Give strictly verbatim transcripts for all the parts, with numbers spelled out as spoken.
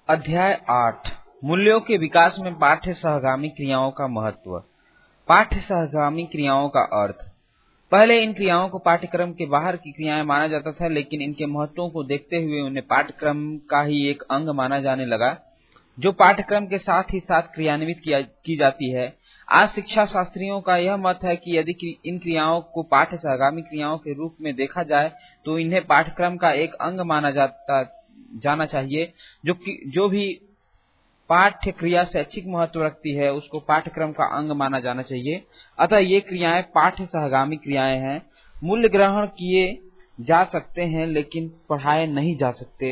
अध्याय आठ मूल्यों के विकास में पाठ्य सहगामी क्रियाओं का महत्व। पाठ्य सहगामी क्रियाओं का अर्थ। पहले इन क्रियाओं को पाठ्यक्रम के बाहर की क्रियाएं माना जाता था, लेकिन इनके महत्वों को देखते हुए उन्हें पाठ्यक्रम का ही एक अंग माना जाने लगा, जो पाठ्यक्रम के साथ ही साथ क्रियान्वित की जाती है। आज शिक्षा शास्त्रियों का यह मत है कि यदि इन क्रियाओं को पाठ्य सहगामी क्रियाओं के रूप में देखा जाए तो इन्हें पाठ्यक्रम का एक अंग माना जाता जाना चाहिए। जो कि, जो भी पाठ्य क्रिया शैक्षिक महत्व रखती है उसको पाठ्यक्रम का अंग माना जाना चाहिए। अतः ये क्रियाएं पाठ्य सहगामी क्रियाएं हैं। मूल्य ग्रहण किए जा सकते हैं लेकिन पढ़ाए नहीं जा सकते।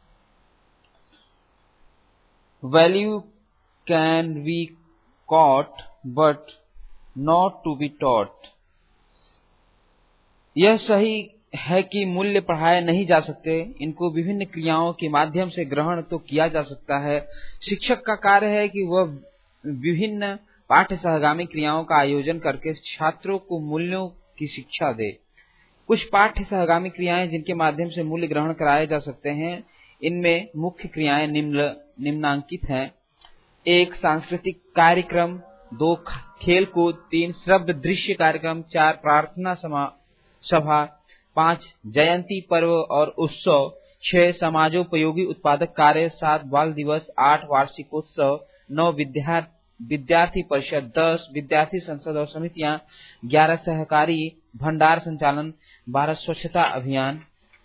Value can be caught but not to be taught। यह सही है कि मूल्य पढ़ाए नहीं जा सकते, इनको विभिन्न क्रियाओं के माध्यम से ग्रहण तो किया जा सकता है। शिक्षक का कार्य है कि वह विभिन्न पाठ्य सहगामी क्रियाओं का आयोजन करके छात्रों को मूल्यों की शिक्षा दे। कुछ पाठ्य सहगामी क्रियाएं जिनके माध्यम से मूल्य ग्रहण कराए जा सकते हैं, इनमें मुख्य क्रियाएं निम्न निम्नांकित हैं। एक, सांस्कृतिक कार्यक्रम। दो, खेल कूद। तीन, श्रव्य दृश्य कार्यक्रम। चार, प्रार्थना सभा। पांच, जयंती पर्व और उत्सव। छह, समाजोपयोगी उत्पादक कार्य। सात, बाल दिवस। आठ, वार्षिकोत्सव। नौ, विद्यार्थी परिषद। दस, विद्यार्थी संसद और समितियां। ग्यारह, सहकारी भंडार संचालन। बारह, स्वच्छता अभियान।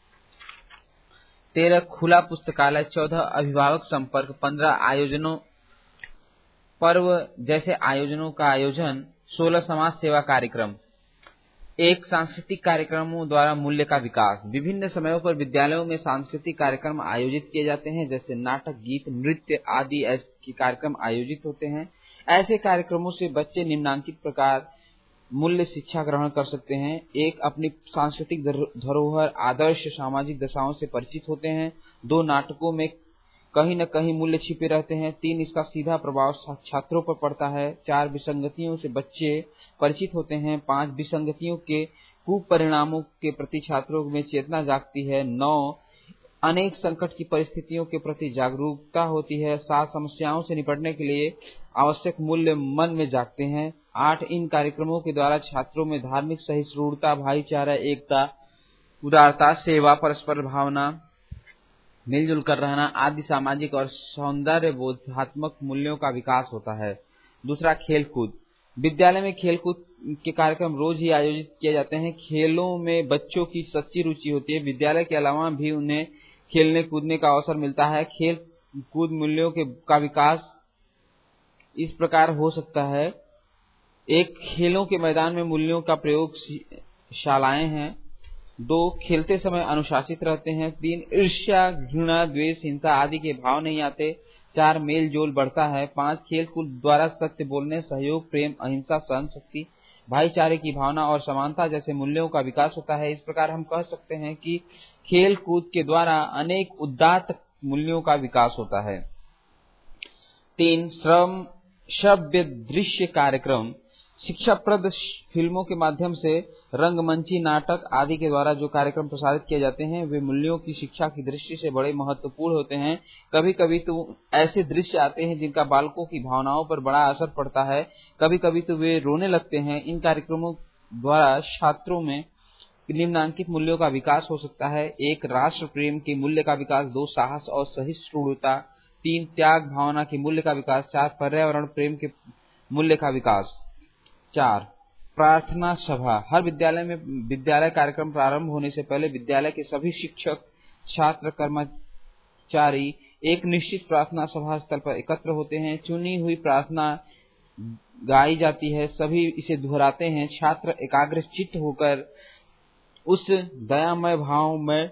तेरह, खुला पुस्तकालय। चौदह, अभिभावक संपर्क। पंद्रह, आयोजनों पर्व जैसे आयोजनों का आयोजन। सोलह, समाज सेवा कार्यक्रम। एक, सांस्कृतिक कार्यक्रमों द्वारा मूल्य का विकास। विभिन्न समयों पर विद्यालयों में सांस्कृतिक कार्यक्रम आयोजित किए जाते हैं, जैसे नाटक, गीत, नृत्य आदि ऐसे कार्यक्रम आयोजित होते हैं। ऐसे कार्यक्रमों से बच्चे निम्नांकित प्रकार मूल्य शिक्षा ग्रहण कर सकते हैं। एक, अपनी सांस्कृतिक धरोहर, आदर्श, सामाजिक दशाओं से परिचित होते हैं। दो, नाटकों में कहीं न कहीं मूल्य छिपे रहते हैं। तीन, इसका सीधा प्रभाव छात्रों पर पड़ता है। चार, विसंगतियों से बच्चे परिचित होते हैं। पांच, विसंगतियों के कुपरिणामों के प्रति छात्रों में चेतना जागती है। नौ, अनेक संकट की परिस्थितियों के प्रति जागरूकता होती है। सात, समस्याओं से निपटने के लिए आवश्यक मूल्य मन में जागते हैं। आठ, इन कार्यक्रमों के द्वारा छात्रों में धार्मिक सहिष्णुता, भाईचारा, एकता, उदारता, सेवा, परस्पर भावना, मिलजुल कर रहना आदि सामाजिक और सौंदर्य बोधात्मक मूल्यों का विकास होता है। दूसरा, खेलकूद। विद्यालय में खेलकूद के कार्यक्रम रोज ही आयोजित किए जाते हैं। खेलों में बच्चों की सच्ची रुचि होती है। विद्यालय के अलावा भी उन्हें खेलने कूदने का अवसर मिलता है। खेल कूद मूल्यों के का विकास इस प्रकार हो सकता है। एक, खेलों के मैदान में मूल्यों का प्रयोग शालाएं हैं। दो, खेलते समय अनुशासित रहते हैं। तीन, ईर्ष्या, घृणा, द्वेष, हिंसा आदि के भाव नहीं आते। चार, मेल जोल बढ़ता है। पांच, खेल कूद द्वारा सत्य बोलने, सहयोग, प्रेम, अहिंसा, सहन शक्ति, भाईचारे की भावना और समानता जैसे मूल्यों का विकास होता है। इस प्रकार हम कह सकते हैं कि खेल कूद के द्वारा अनेक उदात्त मूल्यों का विकास होता है। तीन, श्रम श्रव्य दृश्य कार्यक्रम। शिक्षाप्रद फिल्मों के माध्यम से, रंगमंची, नाटक आदि के द्वारा जो कार्यक्रम प्रसारित किए जाते हैं वे मूल्यों की शिक्षा की दृष्टि से बड़े महत्वपूर्ण होते हैं। कभी कभी तो ऐसे दृश्य आते हैं जिनका बालकों की भावनाओं पर बड़ा असर पड़ता है। कभी कभी तो वे रोने लगते हैं। इन कार्यक्रमों द्वारा छात्रों में निम्नांकित मूल्यों का विकास हो सकता है। एक, राष्ट्र प्रेम के मूल्य का विकास। दो, साहस और सहिष्णुता। तीन, त्याग भावना के मूल्य का विकास। चार, पर्यावरण प्रेम के मूल्य का विकास। चार, प्रार्थना सभा। हर विद्यालय में विद्यालय कार्यक्रम प्रारंभ होने से पहले विद्यालय के सभी शिक्षक, छात्र, कर्मचारी एक निश्चित प्रार्थना सभा स्थल पर एकत्र होते हैं। चुनी हुई प्रार्थना गाई जाती है, सभी इसे दोहराते हैं। छात्र एकाग्रचित्त होकर उस दयामय भाव में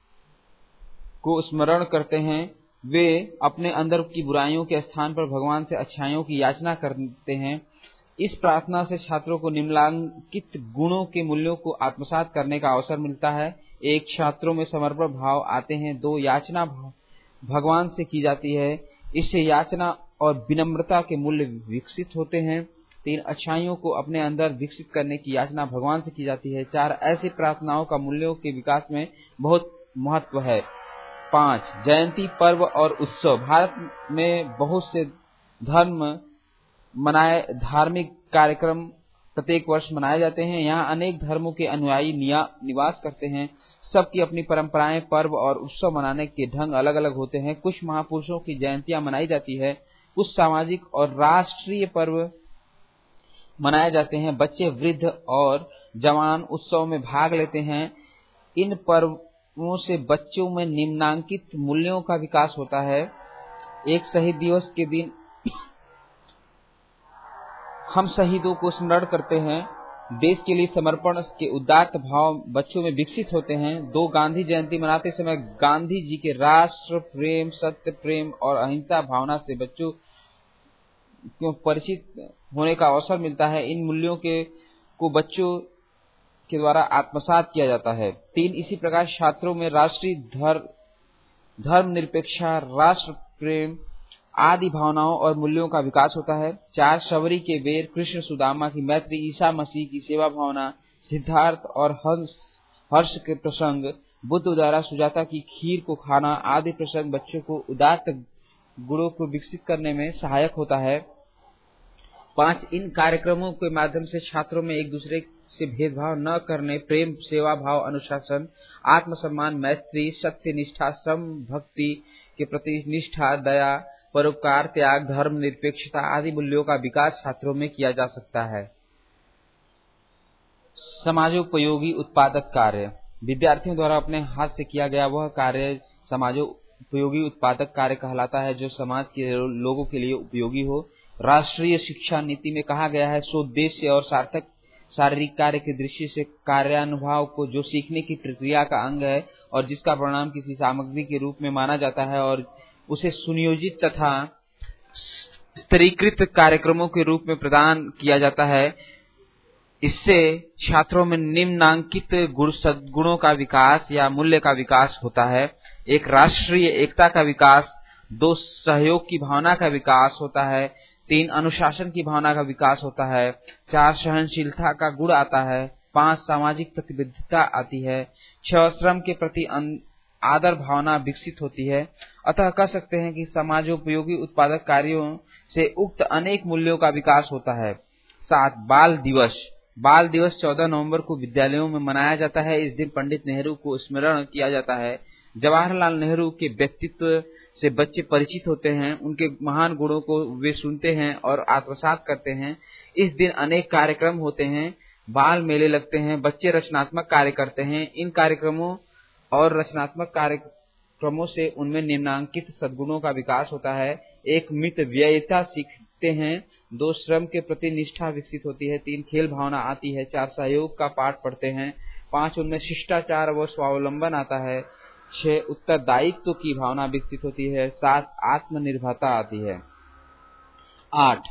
को स्मरण करते हैं। वे अपने अंदर की बुराइयों के स्थान पर भगवान से अच्छाइयों की याचना करते हैं। इस प्रार्थना से छात्रों को निम्नलिखित गुणों के मूल्यों को आत्मसात करने का अवसर मिलता है। एक, छात्रों में समर्पण भाव आते हैं। दो, याचना भगवान से की जाती है, इससे याचना और विनम्रता के मूल्य विकसित होते हैं। तीन, अच्छाइयों को अपने अंदर विकसित करने की याचना भगवान से की जाती है। चार, ऐसी प्रार्थनाओं का मूल्यों के विकास में बहुत महत्व है। पाँच, जयंती पर्व और उत्सव। भारत में बहुत से धर्म मनाए धार्मिक कार्यक्रम प्रत्येक वर्ष मनाए जाते हैं। यहाँ अनेक धर्मों के अनुयायी निवास करते हैं। सबकी अपनी परंपराएं, पर्व और उत्सव मनाने के ढंग अलग अलग होते हैं। कुछ महापुरुषों की जयंतियां मनाई जाती है, कुछ सामाजिक और राष्ट्रीय पर्व मनाए जाते हैं। बच्चे, वृद्ध और जवान उत्सव में भाग लेते हैं। इन पर्वों से बच्चों में निम्नांकित मूल्यों का विकास होता है। एक शहीद दिवस के दिन हम शहीदों को स्मरण करते हैं। देश के लिए समर्पण के उदात्त भाव बच्चों में विकसित होते हैं। दो, गांधी जयंती मनाते समय गांधी जी के राष्ट्र प्रेम, सत्य प्रेम और अहिंसा भावना से बच्चों को परिचित होने का अवसर मिलता है। इन मूल्यों के को बच्चों के द्वारा आत्मसात किया जाता है। तीन, इसी प्रकार छात्रों में राष्ट्रीय धर्म धर्मनिरपेक्षता, राष्ट्र प्रेम आदि भावनाओं और मूल्यों का विकास होता है। चार, शबरी के बेर, कृष्ण सुदामा की मैत्री, ईसा मसीह की सेवा भावना, सिद्धार्थ और हर्ष हर्ष के प्रसंग, बुद्ध द्वारा सुजाता की खीर को खाना आदि प्रसंग बच्चों को उदात्त गुणों को विकसित करने में सहायक होता है। पांच, इन कार्यक्रमों के माध्यम से छात्रों में एक दूसरे से भेदभाव न करने, प्रेम, सेवा भाव, अनुशासन, आत्मसम्मान, मैत्री, सत्य, निष्ठा, श्रम, भक्ति के प्रति निष्ठा, दया, परोपकार, त्याग, धर्म निरपेक्षता आदि मूल्यों का विकास छात्रों में किया जा सकता है। समाजोपयोगी उत्पादक कार्य। विद्यार्थियों द्वारा अपने हाथ से किया गया वह कार्य समाजोपयोगी उत्पादक कार्य कहलाता है जो समाज के लोगों के लिए उपयोगी हो। राष्ट्रीय शिक्षा नीति में कहा गया है, सोद्देश्य और सार्थक शारीरिक कार्य की दृष्टि से कार्यानुभाव को जो सीखने की प्रक्रिया का अंग है और जिसका परिणाम किसी सामग्री के रूप में माना जाता है और उसे सुनियोजित तथा स्तरीकृत कार्यक्रमों के रूप में प्रदान किया जाता है, इससे छात्रों में निम्नांकित गुण सद्गुणों का विकास या मूल्य का विकास होता है। एक, राष्ट्रीय एकता का विकास। दो, सहयोग की भावना का विकास होता है। तीन, अनुशासन की भावना का विकास होता है। चार, सहनशीलता का गुण आता है। पांच, सामाजिक प्रतिबद्धता आती है। छह, श्रम के प्रति आदर भावना विकसित होती है। अतः कह सकते हैं कि समाजोपयोगी उत्पादक कार्यों से उक्त अनेक मूल्यों का विकास होता है। सात, बाल दिवस। बाल दिवस चौदह नवंबर को विद्यालयों में मनाया जाता है। इस दिन पंडित नेहरू को स्मरण किया जाता है। जवाहरलाल नेहरू के व्यक्तित्व से बच्चे परिचित होते हैं, उनके महान गुणों को वे सुनते हैं और आत्मसात करते हैं। इस दिन अनेक कार्यक्रम होते हैं, बाल मेले लगते हैं, बच्चे रचनात्मक कार्य करते हैं। इन कार्यक्रमों और रचनात्मक कार्यक्रमों से उनमें निम्नांकित सद्गुणों का विकास होता है। एक, मित व्ययिता सीखते हैं। दो, श्रम के प्रति निष्ठा विकसित होती है। तीन, खेल भावना आती है। चार, सहयोग का पाठ पढ़ते हैं। पांच, उनमें शिष्टाचार व स्वावलंबन आता है। छह, उत्तरदायित्व की भावना विकसित होती है। सात, आत्मनिर्भरता आती है। आठ,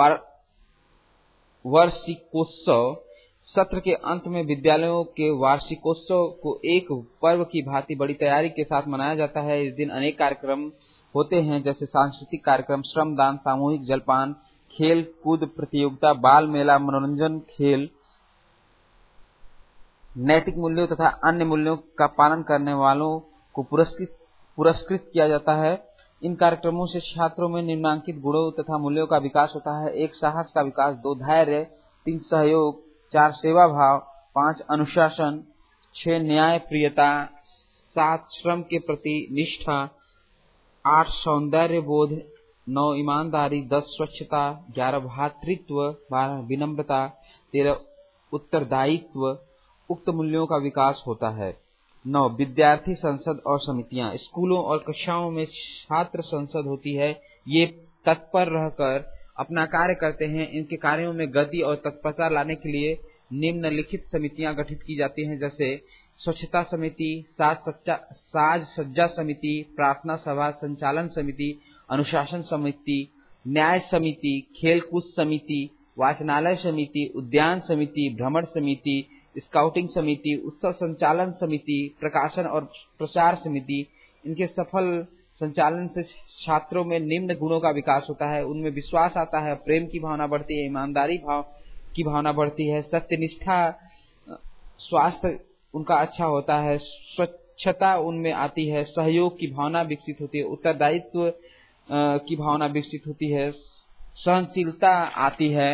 वार्षिकोत्सव। सत्र के अंत में विद्यालयों के वार्षिकोत्सव को एक पर्व की भांति बड़ी तैयारी के साथ मनाया जाता है। इस दिन अनेक कार्यक्रम होते हैं, जैसे सांस्कृतिक कार्यक्रम, श्रमदान, सामूहिक जलपान, खेल कूद प्रतियोगिता, बाल मेला, मनोरंजन, खेल, नैतिक मूल्यों तथा अन्य मूल्यों का पालन करने वालों को पुरस्कृत पुरस्कृत किया जाता है। इन कार्यक्रमों से छात्रों में निम्नांकित गुणों तथा मूल्यों का विकास होता है। एक, साहस का विकास। दो, धैर्य। तीन, सहयोग। चार, सेवा भाव। पांच, अनुशासन। छह, न्याय प्रियता। सात, श्रम के प्रति निष्ठा। आठ, सौंदर्य बोध। नौ, ईमानदारी। दस, स्वच्छता। ग्यारह, भ्रातृत्व। बारह, विनम्रता। तेरह, उत्तरदायित्व। उक्त मूल्यों का विकास होता है। नौ, विद्यार्थी संसद और समितियां। स्कूलों और कक्षाओं में छात्र संसद होती है। ये तत्पर रहकर अपना कार्य करते हैं। इनके कार्यों में गति और तत्परता लाने के लिए निम्नलिखित समितियां गठित की जाती हैं, जैसे स्वच्छता समिति, साज सज्जा साज सज्जा समिति, प्रार्थना सभा, संचालन समिति, अनुशासन समिति, न्याय समिति, खेलकूद समिति, वाचनालय समिति, उद्यान समिति, भ्रमण समिति, स्काउटिंग समिति, उत्सव संचालन समिति, प्रकाशन और प्रचार समिति। इनके सफल संचालन से छात्रों में निम्न गुणों का विकास होता है। उनमें विश्वास आता है, प्रेम की भावना बढ़ती है, ईमानदारी भाव की भावना बढ़ती है, सत्यनिष्ठा, स्वास्थ्य उनका अच्छा होता है, स्वच्छता उनमें आती है, सहयोग की भावना विकसित होती है, उत्तरदायित्व की भावना विकसित होती है, सहनशीलता आती है,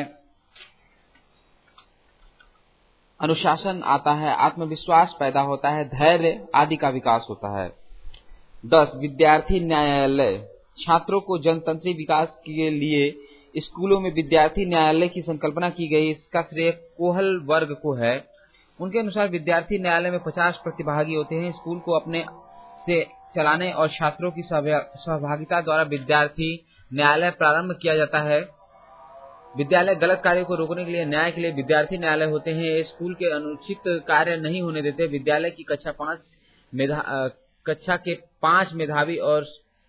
अनुशासन आता है, आत्मविश्वास पैदा होता है, धैर्य आदि का विकास होता है। दस, विद्यार्थी न्यायालय। छात्रों को जनतंत्री विकास के लिए स्कूलों में विद्यार्थी न्यायालय की संकल्पना की गई। इसका श्रेय कोहल वर्ग को है। उनके अनुसार विद्यार्थी न्यायालय में पचास प्रतिभागी होते हैं। स्कूल को अपने से चलाने और छात्रों की सहभागिता द्वारा विद्यार्थी न्यायालय प्रारंभ किया जाता है। विद्यालय गलत कार्यों को रोकने के लिए न्याय के लिए विद्यार्थी न्यायालय होते हैं। ये स्कूल के अनुचित कार्य नहीं होने देते। विद्यालय की कक्षा पांच मेधा कक्षा के पांच मेधावी और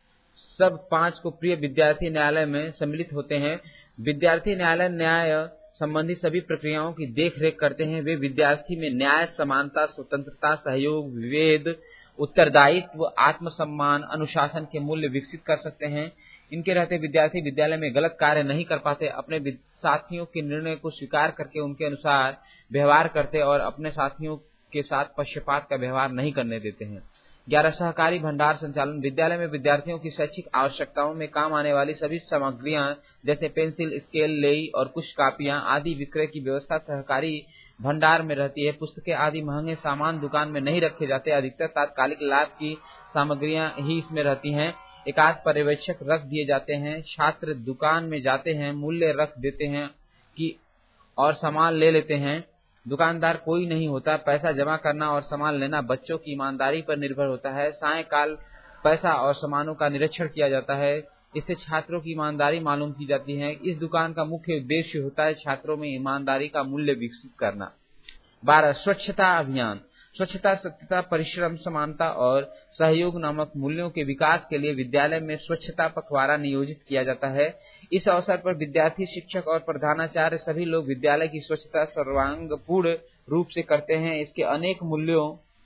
सब पांच को प्रिय विद्यार्थी न्यायालय में सम्मिलित होते हैं। विद्यार्थी न्यायालय न्याय संबंधी सभी प्रक्रियाओं की देखरेख करते हैं। वे विद्यार्थी में न्याय, समानता, स्वतंत्रता, सहयोग, विवेक, उत्तरदायित्व, आत्मसम्मान, अनुशासन के मूल्य विकसित कर सकते हैं। इनके रहते विद्यार्थी विद्यालय में गलत कार्य नहीं कर पाते, अपने साथियों के निर्णय को स्वीकार करके उनके अनुसार व्यवहार करते और अपने साथियों के साथ पक्षपात का व्यवहार नहीं करने देते हैं। ग्यारह, सहकारी भंडार संचालन। विद्यालय में विद्यार्थियों की शैक्षिक आवश्यकताओं में काम आने वाली सभी सामग्रियां जैसे पेंसिल, स्केल, लेई और कुछ कापियां आदि विक्रय की व्यवस्था सहकारी भंडार में रहती है। पुस्तकें आदि महंगे सामान दुकान में नहीं रखे जाते। अधिकतर तात्कालिक लाभ की सामग्रियां ही इसमें रहती हैं। एकाध पर्यवेक्षक रख दिए जाते हैं। छात्र दुकान में जाते हैं, मूल्य रख देते हैं कि और सामान ले लेते हैं। दुकानदार कोई नहीं होता। पैसा जमा करना और सामान लेना बच्चों की ईमानदारी पर निर्भर होता है। सायंकाल पैसा और सामानों का निरीक्षण किया जाता है। इससे छात्रों की ईमानदारी मालूम की जाती है। इस दुकान का मुख्य उद्देश्य होता है छात्रों में ईमानदारी का मूल्य विकसित करना। बारह, स्वच्छता अभियान। स्वच्छता, सत्यता, परिश्रम, समानता और सहयोग नामक मूल्यों के विकास के लिए विद्यालय में स्वच्छता पखवाड़ा नियोजित किया जाता है। इस अवसर पर विद्यार्थी, शिक्षक और प्रधानाचार्य सभी लोग विद्यालय की स्वच्छता सर्वांगपूर्ण रूप से करते हैं। इसके अनेक मूल्यों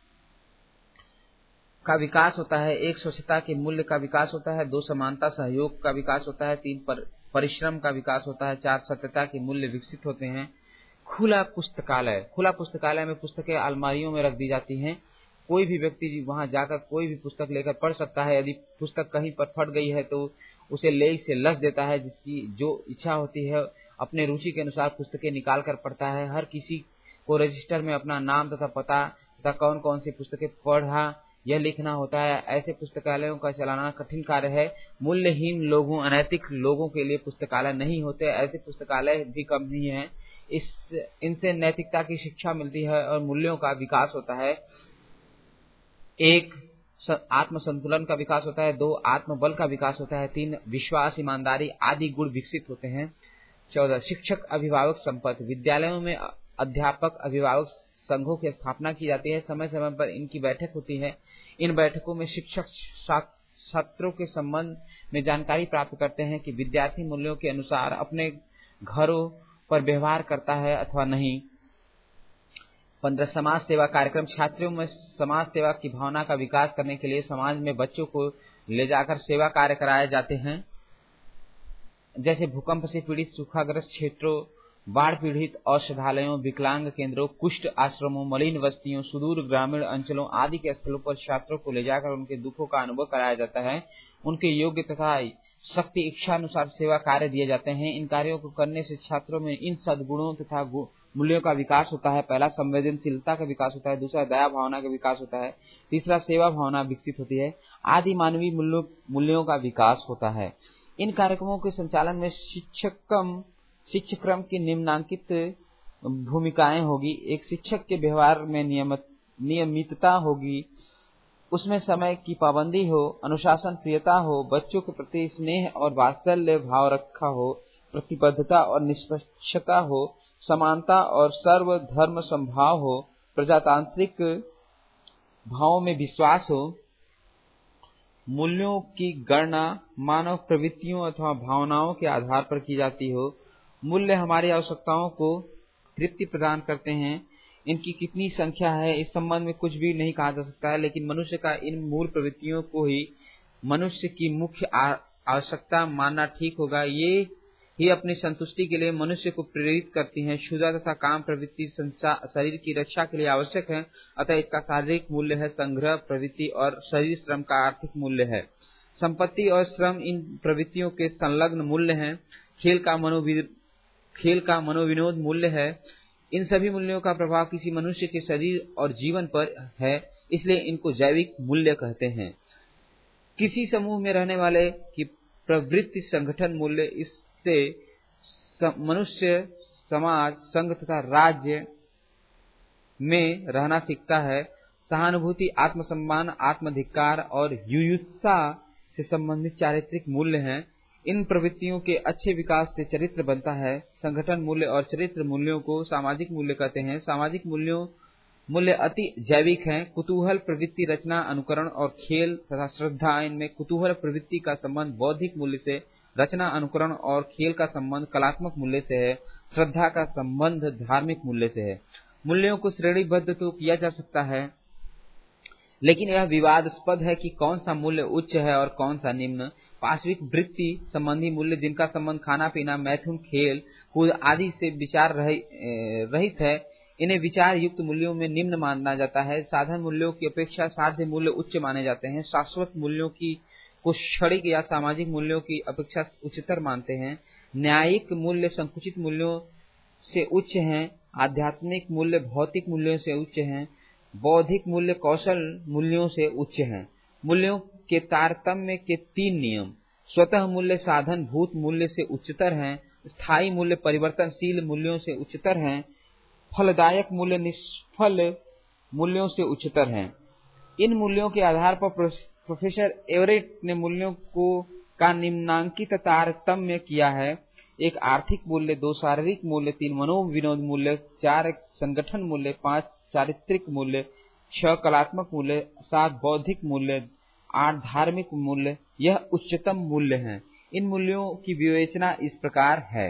का विकास होता है। एक, स्वच्छता के मूल्य का विकास होता है। दो, समानता सहयोग का विकास होता है। तीन, पर, परिश्रम का विकास होता है। चार, सत्यता के मूल्य विकसित होते हैं। खुला पुस्तकालय। खुला पुस्तकालय में पुस्तकें अलमारियों में रख दी जाती हैं। कोई भी व्यक्ति वहां जाकर कोई भी पुस्तक लेकर पढ़ सकता है। यदि पुस्तक कहीं पर फट गई है तो उसे लेई से लस देता है। जिसकी जो इच्छा होती है अपने रुचि के अनुसार पुस्तकें निकाल कर पढ़ता है। हर किसी को रजिस्टर में अपना नाम तथा पता तथा कौन कौन सी पुस्तकें पढ़ा यह लिखना होता है। ऐसे पुस्तकालयों का चलाना कठिन कार्य है। मूल्यहीन लोगों, अनैतिक लोगों के लिए पुस्तकालय नहीं होते। ऐसे पुस्तकालय भी कम नहीं है। इस इनसे नैतिकता की शिक्षा मिलती है और मूल्यों का विकास होता है। एक, आत्म संतुलन का विकास होता है। दो, आत्मबल का विकास होता है। तीन, विश्वास, ईमानदारी आदि गुण विकसित होते हैं। चौदह, शिक्षक अभिभावक संपर्क। विद्यालयों में अध्यापक अभिभावक संघों की स्थापना की जाती है। समय समय पर इनकी बैठक होती है। इन बैठकों में शिक्षक छात्रों के संबंध में जानकारी प्राप्त करते हैं कि विद्यार्थी मूल्यों के अनुसार अपने घरों पर व्यवहार करता है अथवा नहीं। पंद्रह, समाज सेवा कार्यक्रम। छात्रों में समाज सेवा की भावना का विकास करने के लिए समाज में बच्चों को ले जाकर सेवा कार्य कराए जाते हैं। जैसे भूकंप से पीड़ित सूखाग्रस्त क्षेत्रों, बाढ़ पीड़ित औषधालयों, विकलांग केंद्रों, कुष्ठ आश्रमों, मलिन बस्तियों, सुदूर ग्रामीण अंचलों आदि के स्थलों पर छात्रों को ले जाकर उनके दुखों का अनुभव कराया जाता है। उनके योग्य तथा शक्ति इच्छा अनुसार सेवा कार्य दिए जाते हैं। इन कार्यों को करने से छात्रों में इन सद्गुणों तथा मूल्यों का विकास होता है। पहला, संवेदनशीलता का विकास होता है। दूसरा, दया भावना का विकास होता है। तीसरा, सेवा भावना विकसित होती है। आदि मानवीय मूल्यों मूल्यों का विकास होता है। इन कार्यक्रमों के संचालन में शिक्षकम शिक्षक्रम की निम्नांकित भूमिकाएं होगी। एक, शिक्षक के व्यवहार में नियमित नियमितता होगी। उसमें समय की पाबंदी हो, अनुशासन प्रियता हो, बच्चों के प्रति स्नेह और वात्सल्य भाव रखा हो, प्रतिबद्धता और निष्पक्षता हो, समानता और सर्वधर्म समभाव हो, प्रजातांत्रिक भावों में विश्वास हो। मूल्यों की गणना मानव प्रवृत्तियों अथवा भावनाओं के आधार पर की जाती हो। मूल्य हमारी आवश्यकताओं को तृप्ति प्रदान करते हैं। इनकी कितनी संख्या है इस संबंध में कुछ भी नहीं कहा जा सकता है, लेकिन मनुष्य का इन मूल प्रवृत्तियों को ही मनुष्य की मुख्य आवश्यकता मानना ठीक होगा। ये ही अपनी संतुष्टि के लिए मनुष्य को प्रेरित करती हैं। क्षुधा तथा काम प्रवृत्ति शरीर की रक्षा के लिए आवश्यक है, अतः इसका शारीरिक मूल्य है। संग्रह प्रवृत्ति और शरीर श्रम का आर्थिक मूल्य है। संपत्ति और श्रम इन प्रवृत्तियों के संलग्न मूल्य हैं। खेल का मनोवि खेल का मनोविनोद मूल्य है। इन सभी मूल्यों का प्रभाव किसी मनुष्य के शरीर और जीवन पर है, इसलिए इनको जैविक मूल्य कहते हैं। किसी समूह में रहने वाले की प्रवृत्ति संगठन मूल्य, इससे मनुष्य समाज, संघ तथा राज्य में रहना सीखता है। सहानुभूति, आत्मसम्मान, आत्माधिकार और युयुत्सा से संबंधित चारित्रिक मूल्य हैं। इन प्रवृत्तियों के अच्छे विकास से चरित्र बनता है। संगठन मूल्य और चरित्र मूल्यों को सामाजिक मूल्य कहते हैं। सामाजिक मूल्यों मूल्य अति जैविक हैं। कुतूहल प्रवृत्ति, रचना, अनुकरण और खेल तथा श्रद्धा, इनमें कुतूहल प्रवृत्ति का संबंध बौद्धिक मूल्य से, रचना, अनुकरण और खेल का संबंध कलात्मक मूल्य से है। श्रद्धा का संबंध धार्मिक मूल्य से है। मूल्यों को श्रेणीबद्ध तो किया जा सकता है, लेकिन यह विवादास्पद है कि कौन सा मूल्य उच्च है और कौन सा निम्न। पाशविक वृत्ति संबंधी मूल्य, जिनका संबंध खाना पीना, मैथुन, खेल कूद आदि से विचार रहित है, इन्हें विचार युक्त मूल्यों में निम्न माना जाता है। साधन मूल्यों की अपेक्षा साध्य मूल्य उच्च माने जाते हैं। शाश्वत मूल्यों की को क्षणिक या सामाजिक मूल्यों की अपेक्षा उच्चतर मानते हैं। न्यायिक मूल्य संकुचित मूल्यों से उच्च हैं। आध्यात्मिक मूल्य भौतिक मूल्यों से उच्च हैं। बौद्धिक मूल्य कौशल मूल्यों से उच्च हैं। मूल्यों के तारतम्य के तीन नियम। स्वतः मूल्य साधन भूत मूल्य से उच्चतर हैं। स्थायी मूल्य परिवर्तनशील मूल्यों से उच्चतर हैं। फलदायक मूल्य निष्फल मूल्यों से उच्चतर हैं। इन मूल्यों के आधार पर प्रोफेसर एवरेट ने मूल्यों को का निम्नांकित तारतम्य किया है। एक आर्थिक मूल्य, दो शारीरिक मूल्य, तीन मनोविनोद मूल्य, चार संगठन मूल्य, पांच चारित्रिक मूल्य, छह कलात्मक मूल्य, सात बौद्धिक मूल्य, आठ धार्मिक मूल्य, यह उच्चतम मूल्य हैं। इन मूल्यों की विवेचना इस प्रकार है।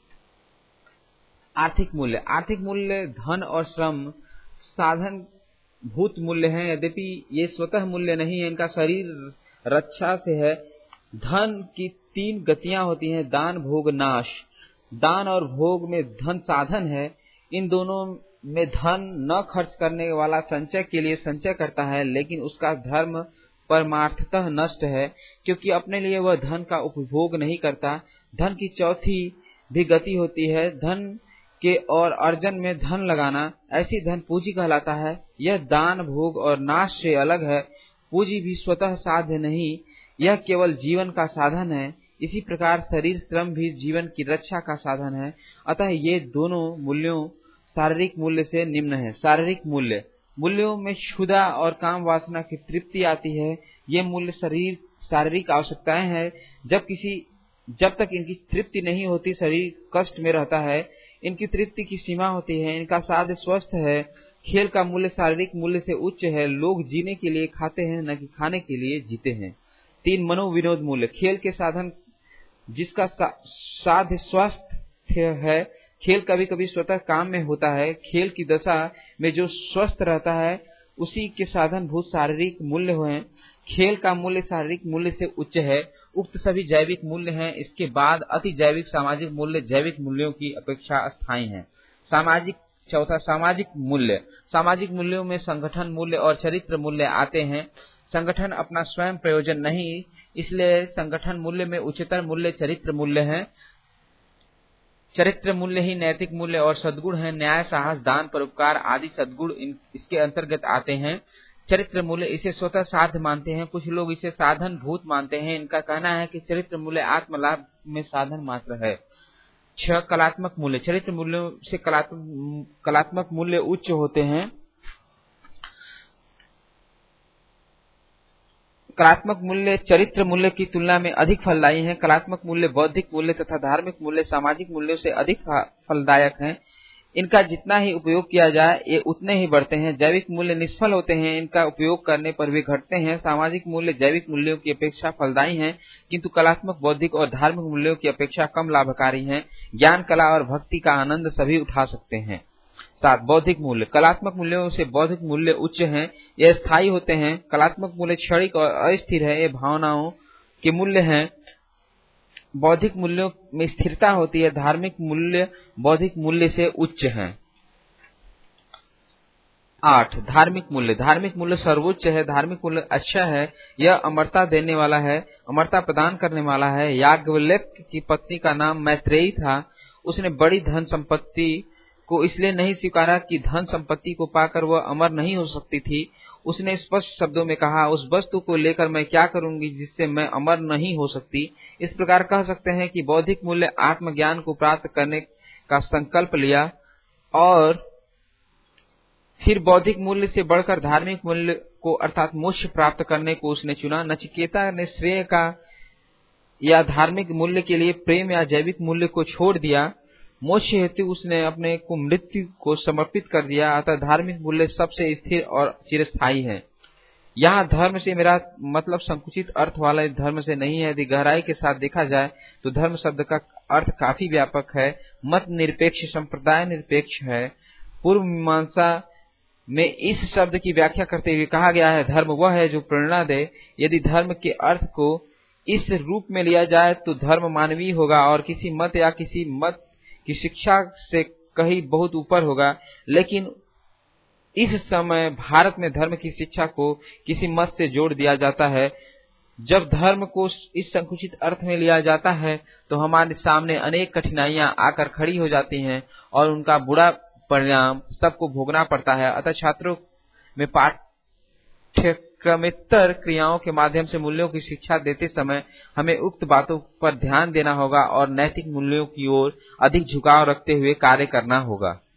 आर्थिक मूल्य। आर्थिक मूल्य धन और श्रम साधन भूत मूल्य हैं, यद्यपि ये स्वतः मूल्य नहीं है, इनका शरीर रक्षा से है। धन की तीन गतियां होती हैं, दान, भोग, नाश। दान और भोग में धन साधन है। इन दोनों में धन न खर्च करने वाला संचय के लिए संचय करता है, लेकिन उसका धर्म परमार्थतः नष्ट है, क्योंकि अपने लिए वह धन का उपभोग नहीं करता। धन की चौथी भी गति होती है, धन के और अर्जन में धन लगाना। ऐसी धन पूंजी कहलाता है। यह दान, भोग और नाश से अलग है। पूंजी भी स्वतः साध्य नहीं, यह केवल जीवन का साधन है। इसी प्रकार शरीर श्रम भी जीवन की रक्षा का साधन है। अतः ये दोनों मूल्यों शारीरिक मूल्य से निम्न है। शारीरिक मूल्य मूल्यों में क्षुधा और काम वासना की तृप्ति आती है। ये मूल्य शरीर शारीरिक आवश्यकताएं हैं। जब किसी जब तक इनकी तृप्ति नहीं होती, शरीर कष्ट में रहता है। इनकी तृप्ति की सीमा होती है। इनका साध्य स्वस्थ है। खेल का मूल्य शारीरिक मूल्य से उच्च है। लोग जीने के लिए खाते हैं, न कि खाने के लिए जीते हैं। तीन मनोविनोद मूल्य। खेल के साधन जिसका साध्य स्वस्थ है। खेल कभी कभी स्वतः काम में होता है। खेल की दशा में जो स्वस्थ रहता है, उसी के साधन भूत शारीरिक मूल्य हुए। खेल का मूल्य शारीरिक मूल्य से उच्च है। उक्त सभी जैविक मूल्य हैं। इसके बाद अति जैविक सामाजिक मूल्य जैविक मूल्यों की अपेक्षा स्थायी हैं। सामाजिक चौथा सामाजिक मूल्य। सामाजिक मूल्यों में संगठन मूल्य और चरित्र मूल्य आते हैं। संगठन अपना स्वयं प्रयोजन नहीं, इसलिए संगठन मूल्य में उच्चतर मूल्य चरित्र मूल्य है। चरित्र मूल्य ही नैतिक मूल्य और सद्गुण है। न्याय, साहस, दान, परोपकार आदि सद्गुण इसके अंतर्गत आते हैं। चरित्र मूल्य इसे स्वतः साध्य मानते हैं। कुछ लोग इसे साधन भूत मानते हैं। इनका कहना है कि चरित्र मूल्य आत्मलाभ में साधन मात्र है। छह कलात्मक मूल्य। चरित्र मूल्यों से कलात्मक कलात्मक मूल्य उच्च होते हैं। कलात्मक मूल्य चरित्र मूल्य की तुलना में अधिक फलदायी हैं। कलात्मक मूल्य बौद्धिक मूल्य तथा धार्मिक मूल्य सामाजिक मूल्यों से अधिक फलदायक हैं। इनका जितना ही उपयोग किया जाए, ये उतने ही बढ़ते हैं। जैविक मूल्य निष्फल होते हैं। इनका उपयोग करने पर वे घटते हैं। सामाजिक मूल्य जैविक मूल्यों की अपेक्षा फलदायी हैं, किंतु कलात्मक, बौद्धिक और धार्मिक मूल्यों की अपेक्षा कम लाभकारी हैं। ज्ञान, कला और भक्ति का आनंद सभी उठा सकते हैं। सात बौद्धिक मूल्य। कलात्मक मूल्यों से बौद्धिक मूल्य उच्च हैं। ये स्थायी होते हैं। कलात्मक मूल्य क्षणिक और अस्थिर है। ये भावनाओं के मूल्य हैं। बौद्धिक मूल्यों में स्थिरता होती है, धार्मिक मूल्य बौद्धिक मूल्य से उच्च हैं। आठ, धार्मिक मूल्य। धार्मिक मूल्य सर्वोच्च है, धार्मिक मूल्य अच्छा है, यह अमरता देने वाला है, अमरता प्रदान करने वाला है। याज्ञवल्क्य की पत्नी का नाम मैत्रेयी था। उसने बड़ी धन संपत्ति को इसलिए नहीं स्वीकारा कि धन संपत्ति को पाकर वह अमर नहीं हो सकती थी। उसने स्पष्ट शब्दों में कहा, उस वस्तु को लेकर मैं क्या करूंगी जिससे मैं अमर नहीं हो सकती। इस प्रकार कह सकते हैं कि बौद्धिक मूल्य आत्मज्ञान को प्राप्त करने का संकल्प लिया और फिर बौद्धिक मूल्य से बढ़कर धार्मिक मूल्य को अर्थात मोक्ष प्राप्त करने को उसने चुना। नचिकेता ने श्रेय का या धार्मिक मूल्य के लिए प्रेम या जैविक मूल्य को छोड़ दिया। मोक्ष हेतु उसने अपने को मृत्यु को समर्पित कर दिया। अतः धार्मिक मूल्य सबसे स्थिर और चिरस्थायी है। यहाँ धर्म से मेरा मतलब संकुचित अर्थ वाले धर्म से नहीं है। यदि गहराई के साथ देखा जाए तो धर्म शब्द का अर्थ काफी व्यापक है, मत निरपेक्ष, संप्रदाय निरपेक्ष है। पूर्व मीमांसा में इस शब्द की व्याख्या करते हुए कहा गया है, धर्म वह है जो प्रेरणा दे। यदि धर्म के अर्थ को इस रूप में लिया जाए तो धर्म मानवीय होगा और किसी मत या किसी मत की शिक्षा से कहीं बहुत ऊपर होगा। लेकिन इस समय भारत में धर्म की शिक्षा को किसी मत से जोड़ दिया जाता है। जब धर्म को इस संकुचित अर्थ में लिया जाता है तो हमारे सामने अनेक कठिनाइयां आकर खड़ी हो जाती हैं और उनका बुरा परिणाम सबको भोगना पड़ता है। अतः छात्रों में पाठ्यक्रमेत्तर क्रियाओं के माध्यम से मूल्यों की शिक्षा देते समय हमें उक्त बातों पर ध्यान देना होगा और नैतिक मूल्यों की ओर अधिक झुकाव रखते हुए कार्य करना होगा।